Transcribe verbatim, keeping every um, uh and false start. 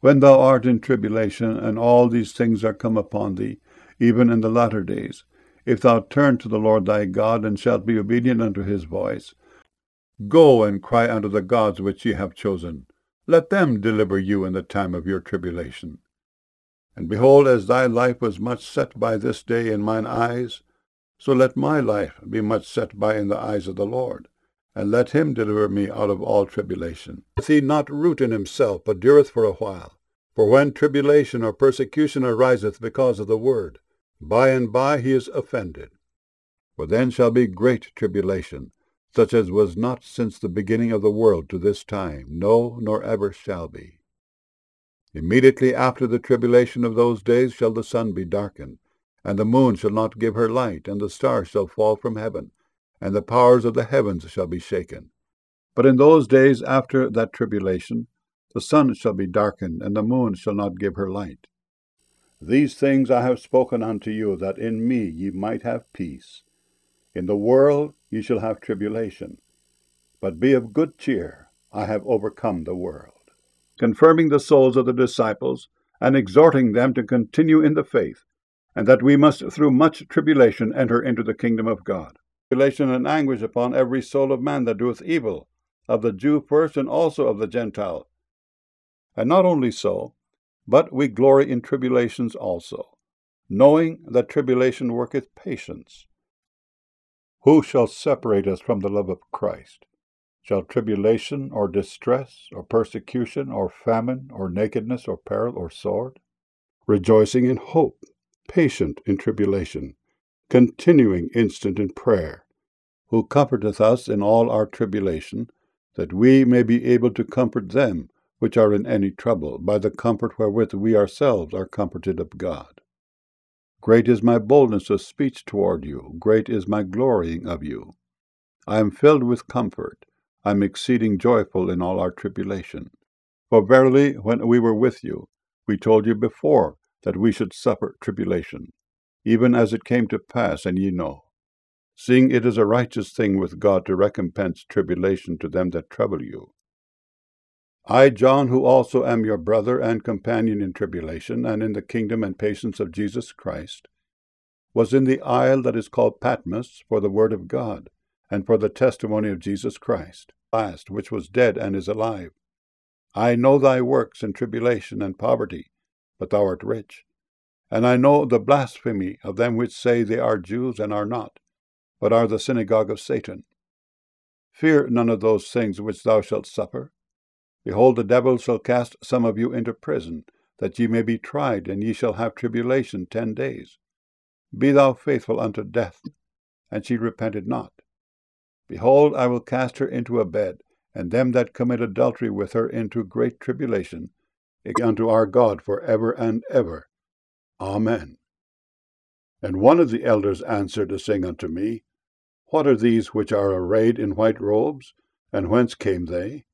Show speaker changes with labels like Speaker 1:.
Speaker 1: When thou art in tribulation, and all these things are come upon thee, even in the latter days, if thou turn to the Lord thy God, and shalt be obedient unto his voice, go and cry unto the gods which ye have chosen. Let them deliver you in the time of your tribulation. And behold, as thy life was much set by this day in mine eyes, so let my life be much set by in the eyes of the Lord, and let him deliver me out of all tribulation. Doth he not root in himself, but dureth for a while? For when tribulation or persecution ariseth because of the word, by and by he is offended. For then shall be great tribulation, such as was not since the beginning of the world to this time, no, nor ever shall be. Immediately after the tribulation of those days shall the sun be darkened, and the moon shall not give her light, and the stars shall fall from heaven, and the powers of the heavens shall be shaken. But in those days after that tribulation, the sun shall be darkened, and the moon shall not give her light. These things I have spoken unto you, that in me ye might have peace. In the world ye shall have tribulation, but be of good cheer, I have overcome the world. Confirming the souls of the disciples, and exhorting them to continue in the faith, and that we must through much tribulation enter into the kingdom of God. Tribulation and anguish upon every soul of man that doeth evil, of the Jew first, and also of the Gentile. And not only so, but we glory in tribulations also, knowing that tribulation worketh patience. Who shall separate us from the love of Christ? Shall tribulation, or distress, or persecution, or famine, or nakedness, or peril, or sword? Rejoicing in hope, patient in tribulation, continuing instant in prayer, who comforteth us in all our tribulation, that we may be able to comfort them which are in any trouble, by the comfort wherewith we ourselves are comforted of God. Great is my boldness of speech toward you, great is my glorying of you. I am filled with comfort, I am exceeding joyful in all our tribulation. For verily, when we were with you, we told you before that we should suffer tribulation, even as it came to pass, and ye know. Seeing it is a righteous thing with God to recompense tribulation to them that trouble you. I, John, who also am your brother and companion in tribulation, and in the kingdom and patience of Jesus Christ, was in the isle that is called Patmos for the word of God, and for the testimony of Jesus Christ, last, which was dead and is alive. I know thy works in tribulation and poverty, but thou art rich. And I know the blasphemy of them which say they are Jews and are not, but are the synagogue of Satan. Fear none of those things which thou shalt suffer. Behold, the devil shall cast some of you into prison, that ye may be tried, and ye shall have tribulation ten days. Be thou faithful unto death. And she repented not. Behold, I will cast her into a bed, and them that commit adultery with her into great tribulation, unto our God for ever and ever. Amen. And one of the elders answered, saying unto me, What are these which are arrayed in white robes, and whence came they?